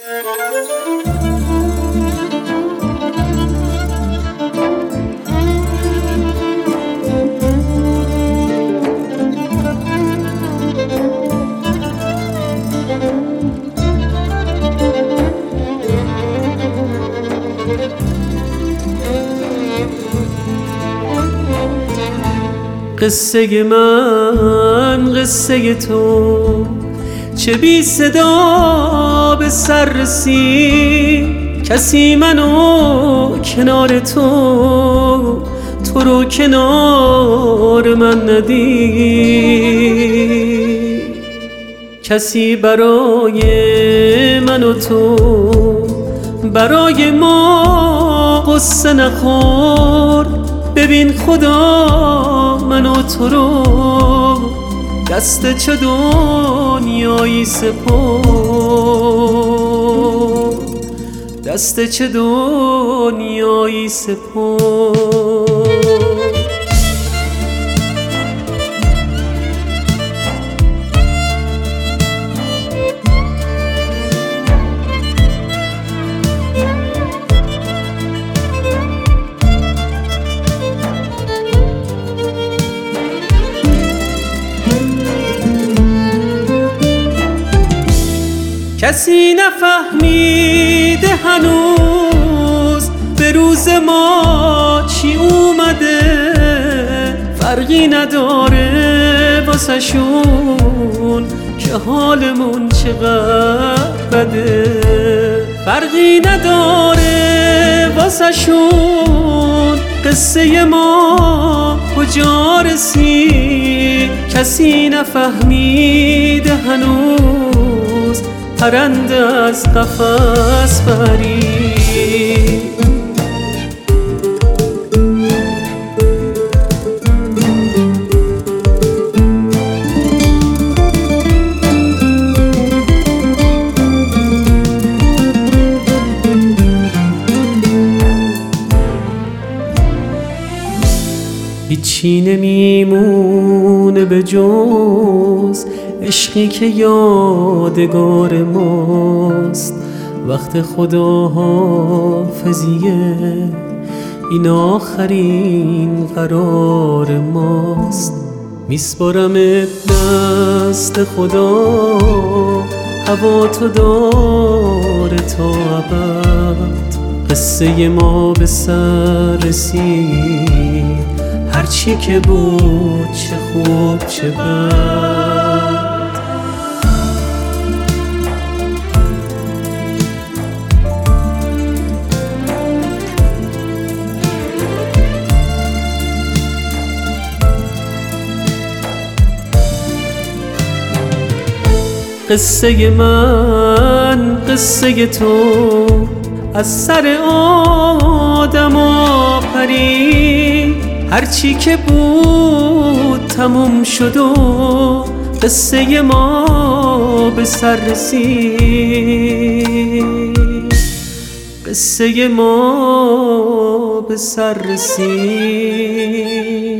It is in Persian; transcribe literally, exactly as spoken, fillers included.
قصه من قصه تو، چه بی صدا به سر رسید. کسی منو کنار تو، تو رو کنار من ندید. کسی برای من و تو، برای ما قصه نخورد. ببین خدا من و تو رو دست چه دنیایی سپرد، دست چه دنیایی سپرد. کسی نفهمیده هنوز به روز ما چی اومده. فرقی نداره واسه شون که حالمون چقدر بده. فرقی نداره واسه شون قصه ما کجا رسید. کسی نفهمیده هنوز پرنده از قفس پرید. هیچی نمیمونه به جز عشقی که یادگار ماست. وقت خداحافظیه، این آخرین قرار ماست. میسپارمت دست خدا، هوا تو داره تا ابد. قصه ما به سر رسید، هرچی که بود چه خوب چه بد. قصه من قصه تو، از سر آدم آفرید. هرچی که بود تموم شد و قصه ما به سر رسید. قصه ما به سر رسید.